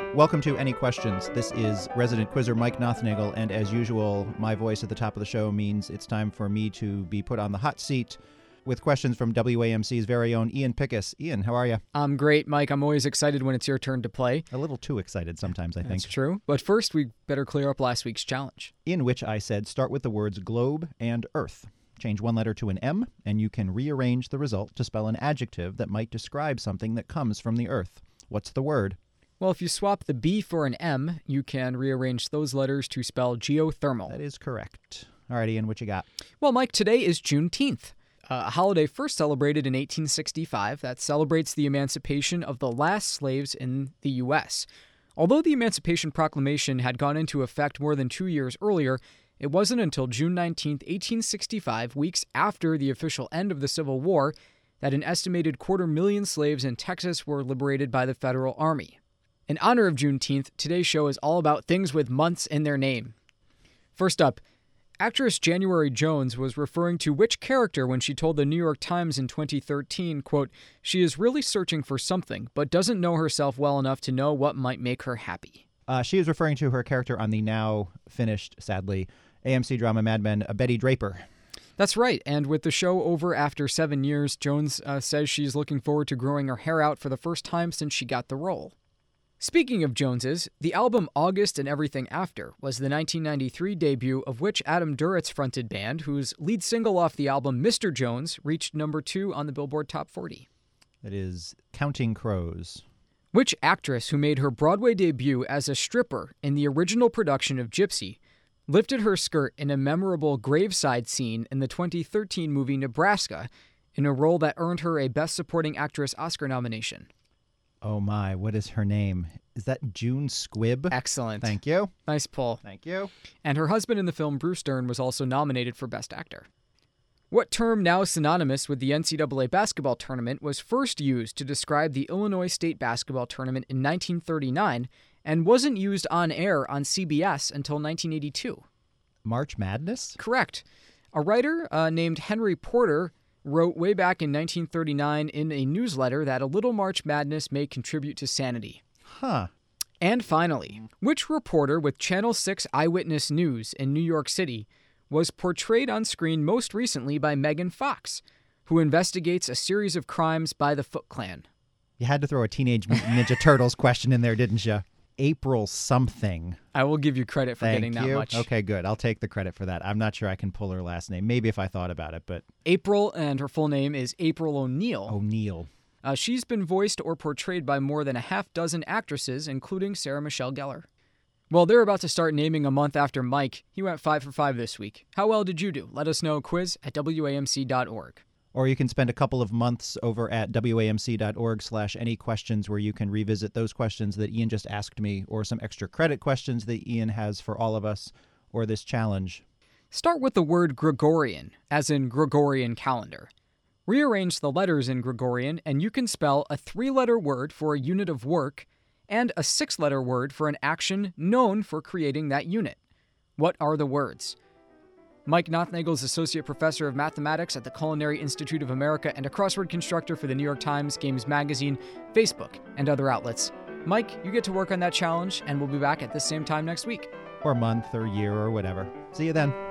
Welcome to Any Questions. This is resident quizzer Mike Nothnagel, and as usual, my voice at the top of the show means it's time for me to be put on the hot seat with questions from WAMC's very own Ian Pickus. Ian, how are you? I'm great, Mike. I'm always excited when it's your turn to play. A little too excited sometimes, I think. That's true. But first, we better clear up last week's challenge. In which I said start with the words globe and earth. Change one letter to an M, and you can rearrange the result to spell an adjective that might describe something that comes from the earth. What's the word? Well, if you swap the B for an M, you can rearrange those letters to spell geothermal. That is correct. All right, Ian, what you got? Well, Mike, today is Juneteenth, a holiday first celebrated in 1865 that celebrates the emancipation of the last slaves in the U.S. Although the Emancipation Proclamation had gone into effect more than 2 years earlier, it wasn't until June 19, 1865, weeks after the official end of the Civil War, that an estimated 250,000 slaves in Texas were liberated by the Federal Army. In honor of Juneteenth, today's show is all about things with months in their name. First up, actress January Jones was referring to which character when she told the New York Times in 2013, quote, "She is really searching for something, but doesn't know herself well enough to know what might make her happy." She is referring to her character on the now finished, sadly, AMC drama Mad Men, Betty Draper. That's right, and with the show over after 7 years, Jones says she's looking forward to growing her hair out for the first time since she got the role. Speaking of Joneses, the album August and Everything After was the 1993 debut of which Adam Duritz fronted band, whose lead single off the album, Mr. Jones, reached number 2 on the Billboard Top 40. That is Counting Crows. Which actress who made her Broadway debut as a stripper in the original production of Gypsy lifted her skirt in a memorable graveside scene in the 2013 movie Nebraska in a role that earned her a Best Supporting Actress Oscar nomination? Oh my, what is her name? Is that June Squibb? Excellent. Thank you. Nice pull. Thank you. And her husband in the film, Bruce Dern, was also nominated for Best Actor. What term, now synonymous with the NCAA basketball tournament, was first used to describe the Illinois State basketball tournament in 1939 and wasn't used on air on CBS until 1982? March Madness? Correct. A writer named Henry Porter wrote way back in 1939 in a newsletter that a little March Madness may contribute to sanity. Huh. And finally, which reporter with Channel 6 Eyewitness News in New York City was portrayed on screen most recently by Megan Fox, who investigates a series of crimes by the Foot Clan? You had to throw a Teenage Mutant Ninja Turtles question in there, didn't you? April something. I will give you credit for getting that much. Okay, good. I'll take the credit for that. I'm not sure I can pull her last name. Maybe if I thought about it, but... April, and her full name is April O'Neil. O'Neil. She's been voiced or portrayed by more than a half dozen actresses, including Sarah Michelle Gellar. Well, they're about to start naming a month after Mike. He went 5 for 5 this week. How well did you do? Let us know. Quiz at WAMC.org. Or you can spend a couple of months over at WAMC.org/anyquestions, where you can revisit those questions that Ian just asked me, or some extra credit questions that Ian has for all of us, or this challenge. Start with the word Gregorian, as in Gregorian calendar. Rearrange the letters in Gregorian, and you can spell a 3-letter word for a unit of work and a 6-letter word for an action known for creating that unit. What are the words? Mike Nothnagel is Associate Professor of Mathematics at the Culinary Institute of America and a crossword constructor for the New York Times, Games Magazine, Facebook, and other outlets. Mike, you get to work on that challenge, and we'll be back at the same time next week. Or month, or year, or whatever. See you then.